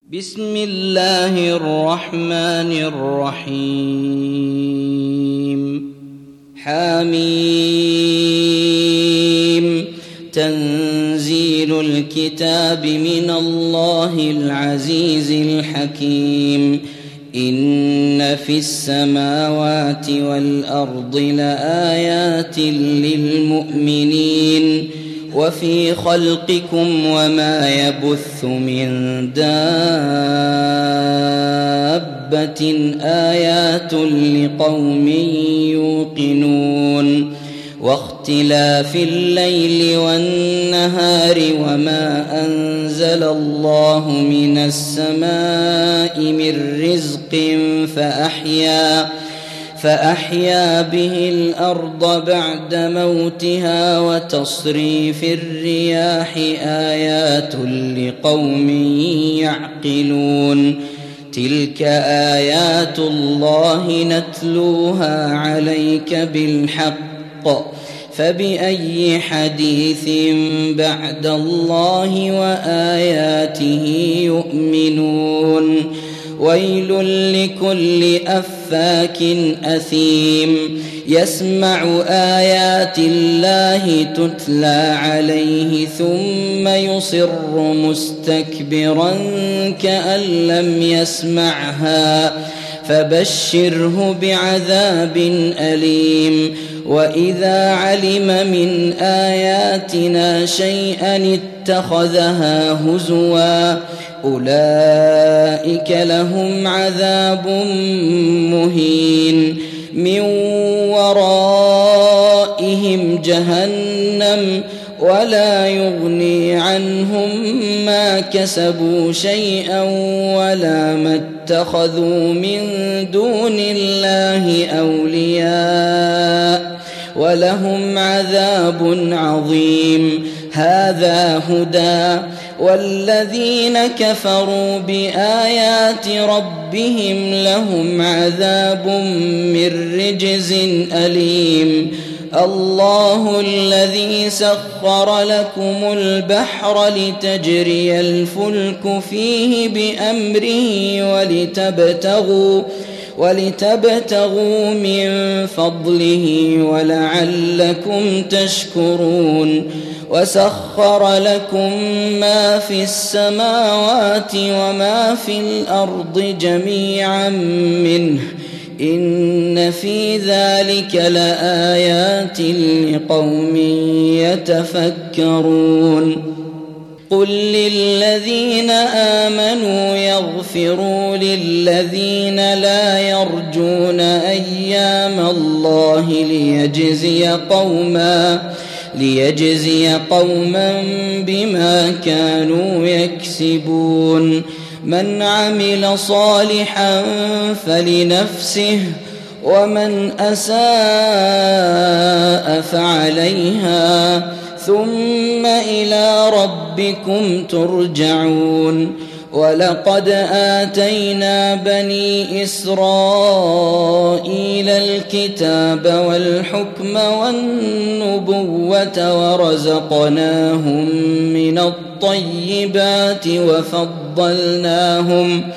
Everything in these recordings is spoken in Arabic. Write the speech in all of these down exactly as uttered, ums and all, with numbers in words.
بسم الله الرحمن الرحيم حميم تنزيل الكتاب من الله العزيز الحكيم إن في السماوات والأرض لآيات للمؤمنين وفي خلقكم وما يبث من دابة آيات لقوم يوقنون واختلاف الليل والنهار وما أنزل الله من السماء من رزق فأحيا فأحيا به الأرض بعد موتها وتصريف الرياح آيات لقوم يعقلون تلك آيات الله نتلوها عليك بالحق فبأي حديث بعد الله وآياته يؤمنون ويل لكل أفاك أثيم يسمع آيات الله تتلى عليه ثم يصر مستكبرا كأن لم يسمعها فبشره بعذاب أليم وإذا علم من آياتنا شيئا اتخذها هزوا أولئك لهم عذاب مهين من ورائهم جهنم ولا يغني عنهم ما كسبوا شيئا ولا ما اتخذوا من دون الله أولياء ولهم عذاب عظيم هذا هدى والذين كفروا بآيات ربهم لهم عذاب من رجز أليم الله الذي سخر لكم البحر لتجري الفلك فيه بأمره ولتبتغوا ولتبتغوا من فضله ولعلكم تشكرون وسخر لكم ما في السماوات وما في الأرض جميعا منه إن في ذلك لآيات لقوم يتفكرون قل للذين آمنوا يغفروا للذين لا يرجون أيام الله ليجزي قوما ليجزي قوما بما كانوا يكسبون من عمل صالحا فلنفسه ومن أساء فعليها ثم إلى ربكم ترجعون ولقد آتينا بني إسرائيل الكتاب والحكم والنبوة ورزقناهم من الطيبات وفضلناهم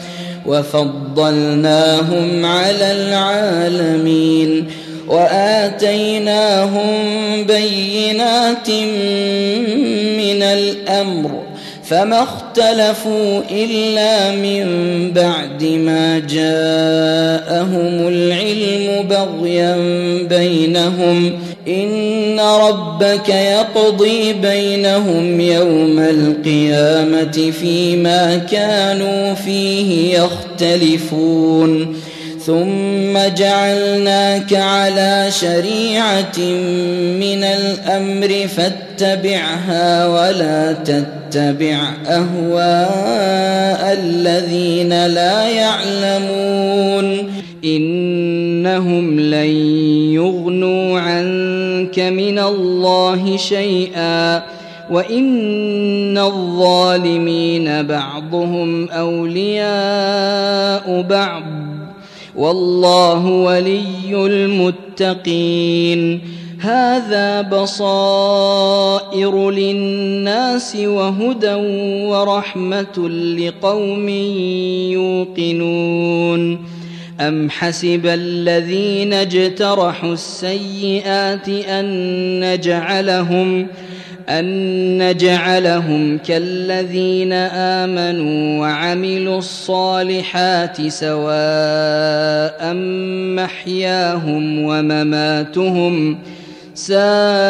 وفضلناهم على العالمين وآتيناهم بينات من الأمر فما اختلفوا إلا من بعد ما جاءهم العلم بغيا بينهم إن ربك يقضي بينهم يوم القيامة فيما كانوا فيه يختلفون ثم جعلناك على شريعة من الأمر فاتبعها ولا تتبع أهواء الذين لا يعلمون إنهم لن يغنوا عنك من الله شيئا وإن الظالمين بعضهم أولياء بعض والله ولي المتقين هذا بصائر للناس وهدى ورحمة لقوم يوقنون أم حسب الذين اجترحوا السيئات أن نجعلهم أن نجعلهم كالذين آمنوا وعملوا الصالحات سواء محياهم ومماتهم ساء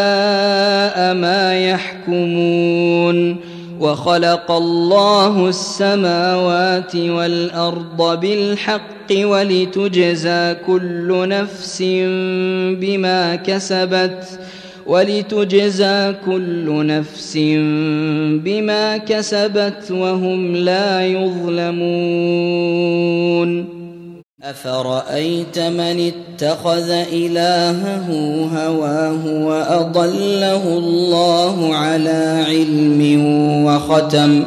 ما يحكمون وخلق الله السماوات والأرض بالحق ولتجزى كل نفس بما كسبت ولتجزى كل نفس بما كسبت وهم لا يظلمون أفرأيت من اتخذ إلهه هواه وأضله الله على علم وختم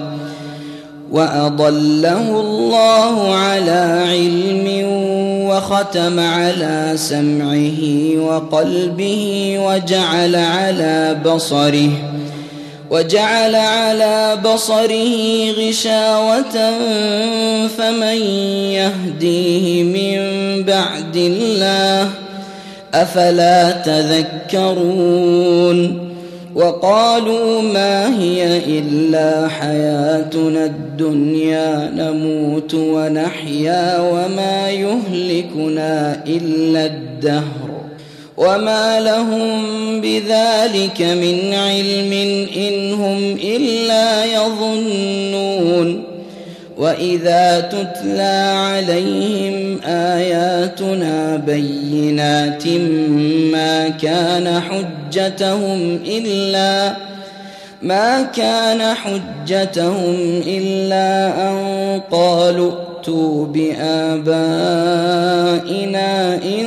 وأضله الله على علم وختم على سمعه وقلبه وجعل على بصره وجعل على بصره غشاوة فمن يهديه من بعد الله أفلا تذكرون وقالوا ما هي إلا حياتنا الدنيا نموت ونحيا وما يهلكنا إلا الدهر وما لهم بذلك من علم إن هم إلا يظنون وإذا تتلى عليهم آياتنا بينات ما كان حجتهم إلا ما كان حجتهم إلا أن قالوا ائتوا بآبائنا إن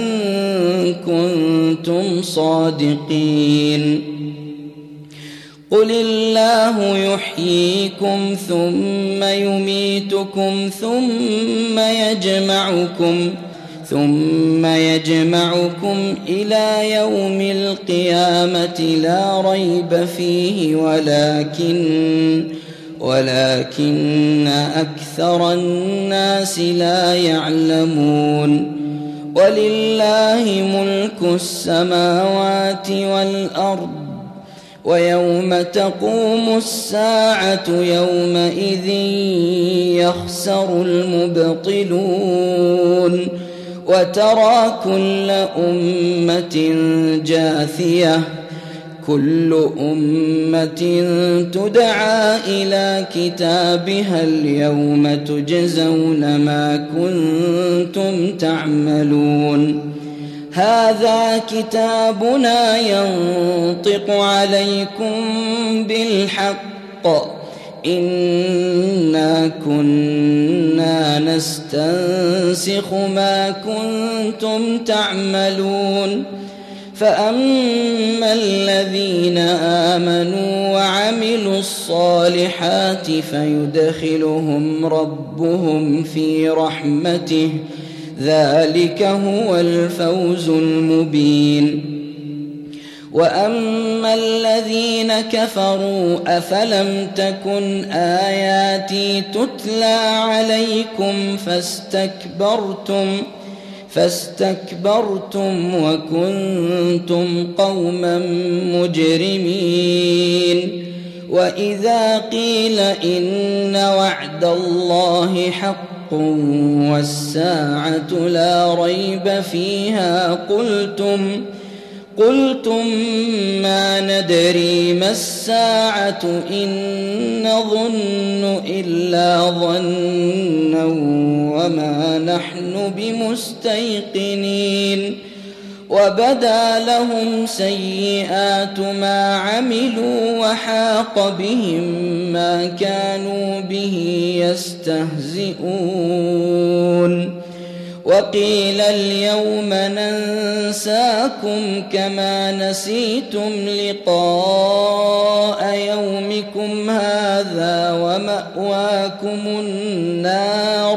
كنتم صادقين قل الله يحييكم ثم يميتكم ثم يجمعكم ثم يجمعكم إلى يوم القيامة لا ريب فيه ولكن ولكن أكثر الناس لا يعلمون ولله ملك السماوات والأرض ويوم تقوم الساعة يومئذ يخسر المبطلون وترى كل أمة جاثية كل أمة تدعى إلى كتابها اليوم تجزون ما كنتم تعملون هذا كتابنا ينطق عليكم بالحق إنا كنا نستنسخ ما كنتم تعملون فأما الذين آمنوا وعملوا الصالحات فيدخلهم ربهم في رحمته ذلك هو الفوز المبين وأما الذين كفروا أفلم تكن آياتي تتلى عليكم فاستكبرتم فاستكبرتم وكنتم قوما مجرمين وإذا قيل إن وعد الله حق والساعة لا ريب فيها قلتم قلتم ما ندري ما الساعة إن نظن إلا ظنا وما نحن بمستيقنين وبدا لهم سيئات ما عملوا وحاق بهم ما كانوا به يستهزئون وقيل اليوم ننساكم كما نسيتم لقاء يومكم هذا ومأواكم النار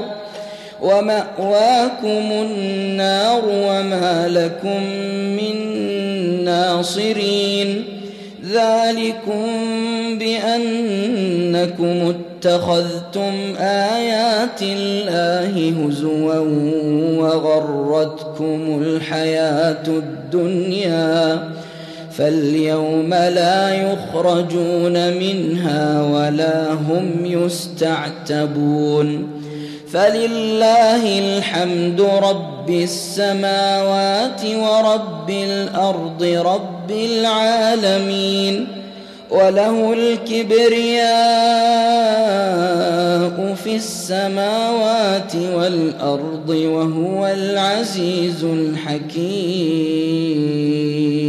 ومأواكم النار وما لكم من ناصرين ذلكم بأنكم اتخذتم آيات الله هزوا وغرتكم الحياة الدنيا فاليوم لا يخرجون منها ولا هم يستعتبون فلله الحمد رب السماوات ورب الأرض رب العالمين وله الكبرياء في السماوات والأرض وهو العزيز الحكيم.